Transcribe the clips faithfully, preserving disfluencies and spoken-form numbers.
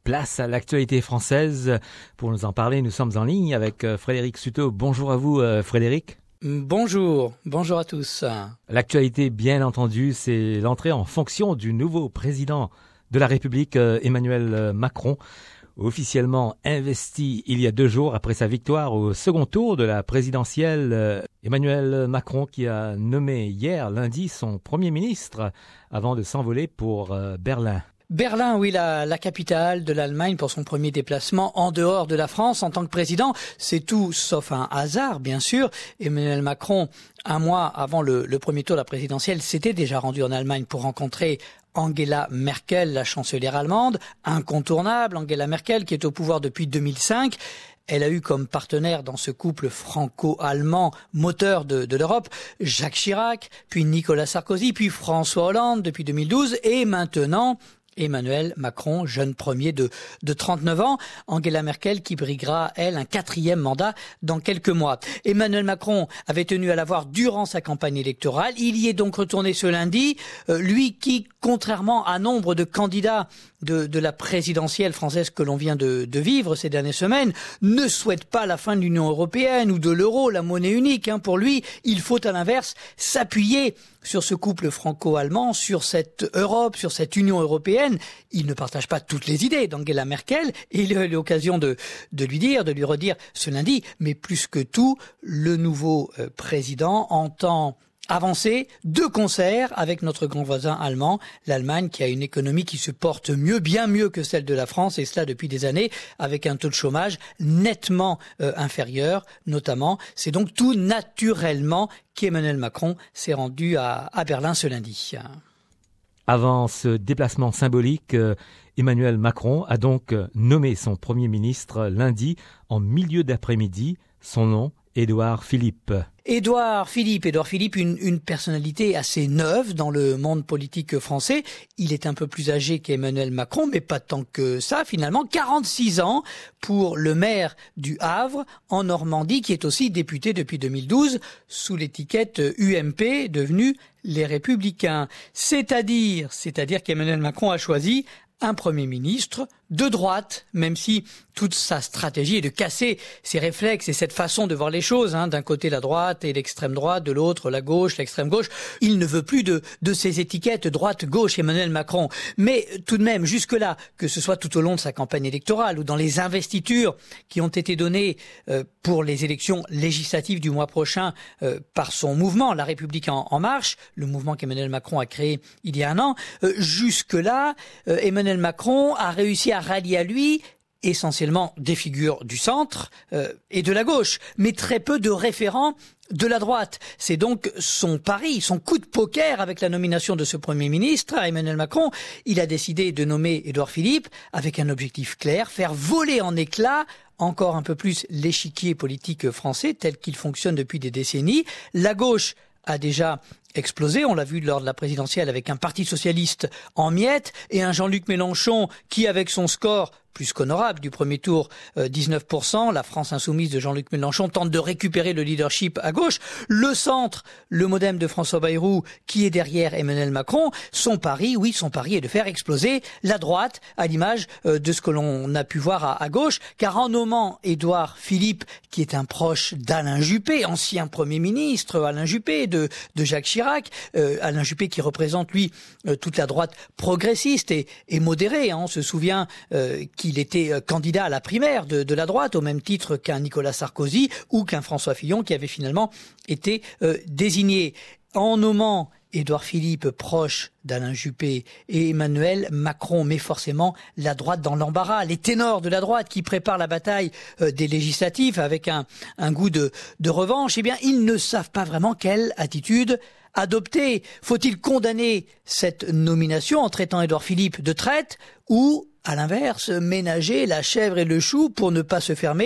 place à l'actualité française. Pour nous en parler, nous sommes en ligne avec Frédéric Suteau. Bonjour à vous, Frédéric. Bonjour, bonjour à tous. L'actualité, bien entendu, c'est l'entrée en fonction du nouveau président de la République, Emmanuel Macron, officiellement investi il y a deux jours après sa victoire au second tour de la présidentielle. Emmanuel Macron qui a nommé hier, lundi, son Premier ministre avant de s'envoler pour Berlin. Berlin, oui, la, la capitale de l'Allemagne pour son premier déplacement en dehors de la France en tant que président. C'est tout sauf un hasard, bien sûr. Emmanuel Macron, un mois avant le, le premier tour de la présidentielle, s'était déjà rendu en Allemagne pour rencontrer Angela Merkel, la chancelière allemande, incontournable. Angela Merkel qui est au pouvoir depuis deux mille cinq. Elle a eu comme partenaire dans ce couple franco-allemand moteur de, de l'Europe Jacques Chirac, puis Nicolas Sarkozy, puis François Hollande depuis deux mille douze et maintenant Emmanuel Macron, jeune premier de, de trente-neuf ans. Angela Merkel qui briguera, elle, un quatrième mandat dans quelques mois. Emmanuel Macron avait tenu à la voir durant sa campagne électorale. Il y est donc retourné ce lundi. Euh, lui qui, contrairement à nombre de candidats de, de la présidentielle française que l'on vient de, de vivre ces dernières semaines, ne souhaite pas la fin de l'Union européenne ou de l'euro, la monnaie unique. Hein. Pour lui, il faut à l'inverse s'appuyer sur ce couple franco-allemand, sur cette Europe, sur cette Union européenne. Il ne partage pas toutes les idées d'Angela Merkel et il a eu l'occasion de, de lui dire, de lui redire ce lundi, mais plus que tout, le nouveau euh, président entend avancer de concert avec notre grand voisin allemand, l'Allemagne qui a une économie qui se porte mieux, bien mieux que celle de la France, et cela depuis des années, avec un taux de chômage nettement euh, inférieur, notamment. C'est donc tout naturellement qu'Emmanuel Macron s'est rendu à, à Berlin ce lundi. Avant ce déplacement symbolique, euh, Emmanuel Macron a donc nommé son Premier ministre lundi en milieu d'après-midi. Son nom, Édouard Philippe. Édouard Philippe, Édouard Philippe, une, une personnalité assez neuve dans le monde politique français. Il est un peu plus âgé qu'Emmanuel Macron, mais pas tant que ça finalement. quarante-six ans pour le maire du Havre, en Normandie, qui est aussi député depuis deux mille douze, sous l'étiquette U M P, devenue Les Républicains. C'est-à-dire, c'est-à-dire qu'Emmanuel Macron a choisi un Premier ministre de droite, même si toute sa stratégie est de casser ses réflexes et cette façon de voir les choses, hein, d'un côté la droite et l'extrême droite, de l'autre la gauche, l'extrême gauche. Il ne veut plus de, de ces étiquettes droite-gauche Emmanuel Macron. Mais tout de même, jusque-là, que ce soit tout au long de sa campagne électorale ou dans les investitures qui ont été données euh, pour les élections législatives du mois prochain euh, par son mouvement, La République en, en marche, le mouvement qu'Emmanuel Macron a créé il y a un an, euh, jusque-là, euh, Emmanuel Macron a réussi à rallier à lui essentiellement des figures du centre euh, et de la gauche, mais très peu de référents de la droite. C'est donc son pari, son coup de poker avec la nomination de ce Premier ministre, Emmanuel Macron. Il a décidé de nommer Édouard Philippe avec un objectif clair, faire voler en éclats encore un peu plus l'échiquier politique français tel qu'il fonctionne depuis des décennies. La gauche a déjà explosé, on l'a vu lors de la présidentielle avec un parti socialiste en miettes et un Jean-Luc Mélenchon qui, avec son score plus qu'honorable du premier tour, euh, dix-neuf pour cent, la France insoumise de Jean-Luc Mélenchon tente de récupérer le leadership à gauche. Le centre, le MoDem de François Bayrou, qui est derrière Emmanuel Macron, son pari, oui, son pari est de faire exploser la droite, à l'image euh, de ce que l'on a pu voir à, à gauche, car en nommant Édouard Philippe, qui est un proche d'Alain Juppé, ancien Premier ministre, Alain Juppé, de, de Jacques Chirac, euh, Alain Juppé qui représente, lui, euh, toute la droite progressiste et, et modérée, hein, on se souvient euh, qui Il était candidat à la primaire de, de la droite, au même titre qu'un Nicolas Sarkozy ou qu'un François Fillon qui avait finalement été euh, désigné. En nommant Édouard Philippe proche d'Alain Juppé et Emmanuel Macron met forcément la droite dans l'embarras. Les ténors de la droite qui préparent la bataille euh, des législatives avec un, un goût de, de revanche, eh bien, ils ne savent pas vraiment quelle attitude adopter. Faut-il condamner cette nomination en traitant Édouard Philippe de traître ou, à l'inverse, ménager la chèvre et le chou pour ne pas se fermer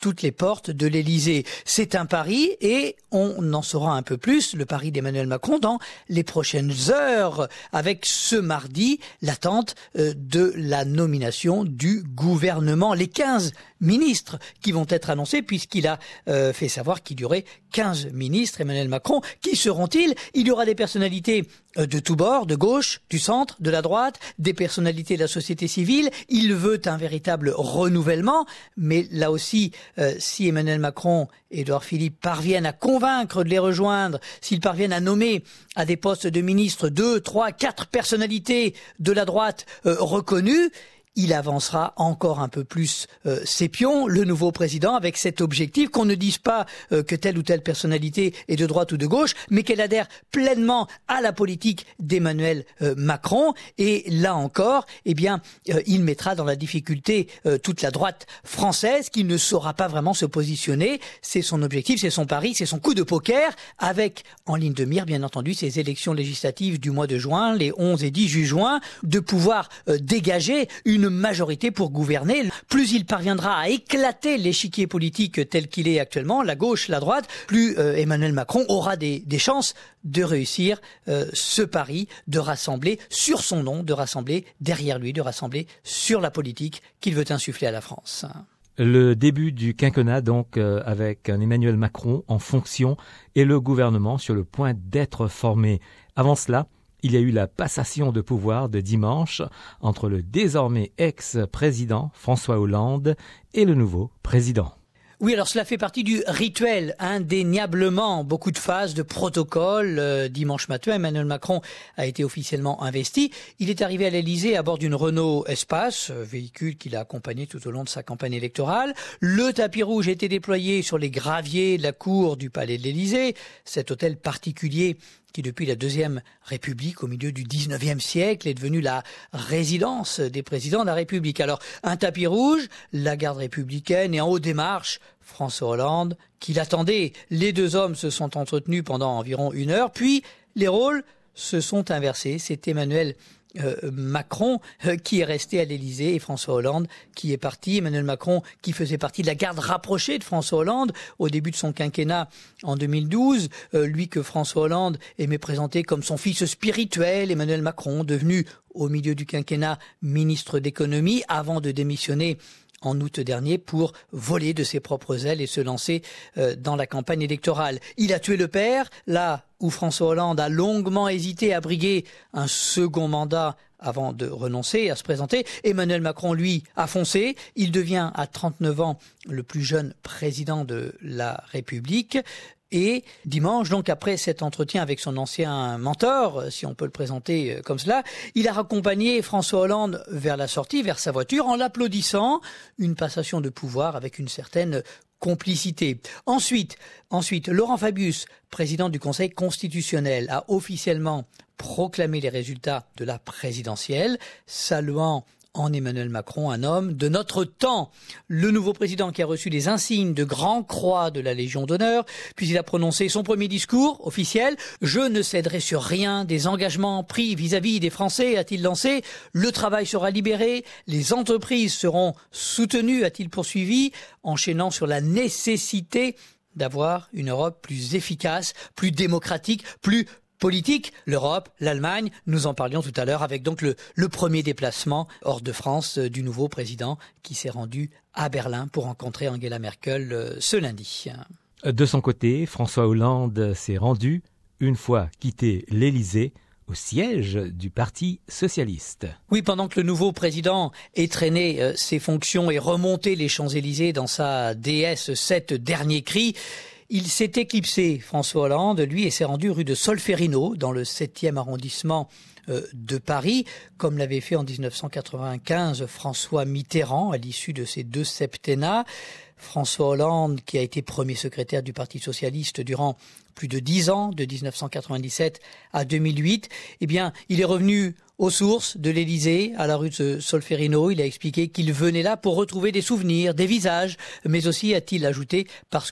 toutes les portes de l'Élysée. C'est un pari et on en saura un peu plus, le pari d'Emmanuel Macron, dans les prochaines heures, avec ce mardi l'attente de la nomination du gouvernement. Les quinze ministres qui vont être annoncés, puisqu'il a euh, fait savoir qu'il y aurait quinze ministres, Emmanuel Macron. Qui seront-ils? Il y aura des personnalités euh, de tous bords, de gauche, du centre, de la droite, des personnalités de la société civile. Il veut un véritable renouvellement, mais là aussi, euh, si Emmanuel Macron et Édouard Philippe parviennent à convaincre de les rejoindre, s'ils parviennent à nommer à des postes de ministres deux, trois, quatre personnalités de la droite euh, reconnues, il avancera encore un peu plus euh, ses pions, le nouveau président, avec cet objectif qu'on ne dise pas euh, que telle ou telle personnalité est de droite ou de gauche, mais qu'elle adhère pleinement à la politique d'Emmanuel euh, Macron. Et là encore, eh bien, euh, il mettra dans la difficulté euh, toute la droite française qui ne saura pas vraiment se positionner. C'est son objectif, c'est son pari, c'est son coup de poker, avec en ligne de mire, bien entendu, ces élections législatives du mois de juin, les onze et dix juin, de pouvoir euh, dégager une une majorité pour gouverner. Plus il parviendra à éclater l'échiquier politique tel qu'il est actuellement, la gauche, la droite, plus euh, Emmanuel Macron aura des, des chances de réussir euh, ce pari, de rassembler sur son nom, de rassembler derrière lui, de rassembler sur la politique qu'il veut insuffler à la France. Le début du quinquennat, donc, euh, avec un Emmanuel Macron en fonction et le gouvernement sur le point d'être formé. Avant cela, il y a eu la passation de pouvoir de dimanche entre le désormais ex-président François Hollande et le nouveau président. Oui, alors cela fait partie du rituel, indéniablement. Beaucoup de phases, de protocoles. Euh, dimanche matin, Emmanuel Macron a été officiellement investi. Il est arrivé à l'Élysée à bord d'une Renault Espace, véhicule qu'il a accompagné tout au long de sa campagne électorale. Le tapis rouge a été déployé sur les graviers de la cour du Palais de l'Élysée, cet hôtel particulier qui depuis la Deuxième République, au milieu du dix-neuvième siècle, est devenu la résidence des présidents de la République. Alors, un tapis rouge, la garde républicaine et en haut des marches, François Hollande, qui l'attendait. Les deux hommes se sont entretenus pendant environ une heure, puis les rôles se sont inversés. C'est Emmanuel Euh, Macron euh, qui est resté à l'Élysée et François Hollande qui est parti. Emmanuel Macron qui faisait partie de la garde rapprochée de François Hollande au début de son quinquennat en deux mille douze, euh, lui que François Hollande aimait présenter comme son fils spirituel, Emmanuel Macron, devenu au milieu du quinquennat ministre d'économie avant de démissionner en août dernier pour voler de ses propres ailes et se lancer euh, dans la campagne électorale. Il a tué le père, là où François Hollande a longuement hésité à briguer un second mandat avant de renoncer à se présenter. Emmanuel Macron, lui, a foncé. Il devient à trente-neuf ans le plus jeune président de la République. Et dimanche, donc après cet entretien avec son ancien mentor, si on peut le présenter comme cela, il a raccompagné François Hollande vers la sortie, vers sa voiture, en l'applaudissant. Une passation de pouvoir avec une certaine complicité. Ensuite, ensuite, Laurent Fabius, président du Conseil constitutionnel, a officiellement proclamé les résultats de la présidentielle, saluant en Emmanuel Macron, un homme de notre temps. Le nouveau président qui a reçu les insignes de Grand Croix de la Légion d'honneur, puis il a prononcé son premier discours officiel. « Je ne céderai sur rien des engagements pris vis-à-vis des Français », a-t-il lancé. « Le travail sera libéré, les entreprises seront soutenues », a-t-il poursuivi, enchaînant sur la nécessité d'avoir une Europe plus efficace, plus démocratique, plus politique, l'Europe, l'Allemagne, nous en parlions tout à l'heure avec donc le, le premier déplacement hors de France euh, du nouveau président qui s'est rendu à Berlin pour rencontrer Angela Merkel euh, ce lundi. De son côté, François Hollande s'est rendu, une fois quitté l'Élysée, au siège du Parti socialiste. Oui, pendant que le nouveau président est traîné euh, ses fonctions et remonté les Champs-Élysées dans sa D S sept derniers cris, il s'est éclipsé, François Hollande, lui, et s'est rendu rue de Solferino, dans le septième arrondissement euh, de Paris, comme l'avait fait en dix-neuf cent quatre-vingt-quinze François Mitterrand, à l'issue de ses deux septennats. François Hollande, qui a été premier secrétaire du Parti socialiste durant plus de dix ans, de dix-neuf cent quatre-vingt-dix-sept à deux mille huit, eh bien, il est revenu aux sources de l'Élysée, à la rue de Solferino. Il a expliqué qu'il venait là pour retrouver des souvenirs, des visages, mais aussi, a-t-il ajouté, parce que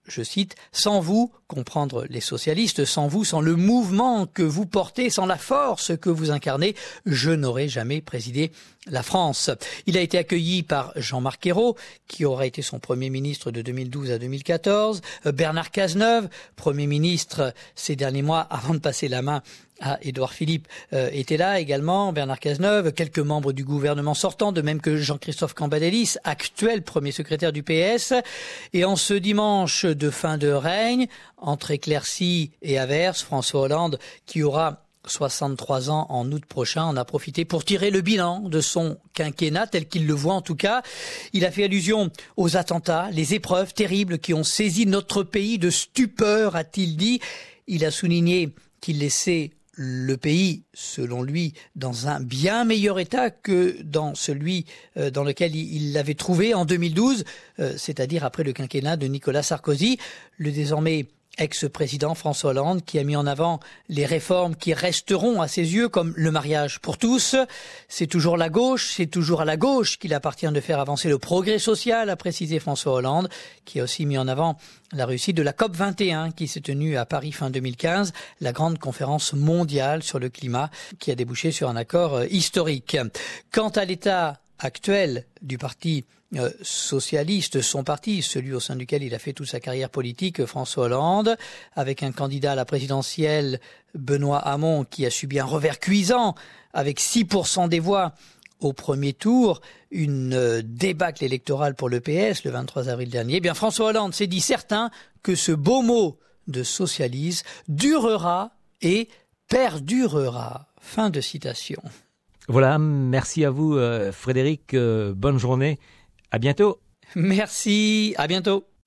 je cite, « Sans vous, comprendre les socialistes, sans vous, sans le mouvement que vous portez, sans la force que vous incarnez, je n'aurais jamais présidé la France. » Il a été accueilli par Jean-Marc Ayrault, qui aura été son Premier ministre de deux mille douze à deux mille quatorze, Bernard Cazeneuve, Premier ministre ces derniers mois avant de passer la main à Édouard Philippe, euh, était là également, Bernard Cazeneuve, quelques membres du gouvernement sortant, de même que Jean-Christophe Cambadélis, actuel premier secrétaire du P S. Et en ce dimanche de fin de règne, entre éclaircies et averses, François Hollande, qui aura soixante-trois ans en août prochain, en a profité pour tirer le bilan de son quinquennat, tel qu'il le voit en tout cas. Il a fait allusion aux attentats, les épreuves terribles qui ont saisi notre pays de stupeur, a-t-il dit. Il a souligné qu'il laissait le pays, selon lui, dans un bien meilleur état que dans celui euh, dans lequel il l'avait trouvé en deux mille douze, euh, c'est-à-dire après le quinquennat de Nicolas Sarkozy. Le désormais ex-président François Hollande, qui a mis en avant les réformes qui resteront à ses yeux, comme le mariage pour tous. C'est toujours la gauche, c'est toujours à la gauche qu'il appartient de faire avancer le progrès social, a précisé François Hollande, qui a aussi mis en avant la réussite de la COP vingt et un, qui s'est tenue à Paris fin deux mille quinze, la grande conférence mondiale sur le climat, qui a débouché sur un accord historique. Quant à l'état actuel du parti Euh, socialiste, son parti, celui au sein duquel il a fait toute sa carrière politique, François Hollande, avec un candidat à la présidentielle, Benoît Hamon, qui a subi un revers cuisant avec six pour cent des voix au premier tour, une euh, débâcle électorale pour le P S le vingt-trois avril dernier. Eh bien, François Hollande s'est dit certain que ce beau mot de socialisme durera et perdurera. Fin de citation. Voilà, merci à vous euh, Frédéric, euh, bonne journée. À bientôt. Merci, à bientôt.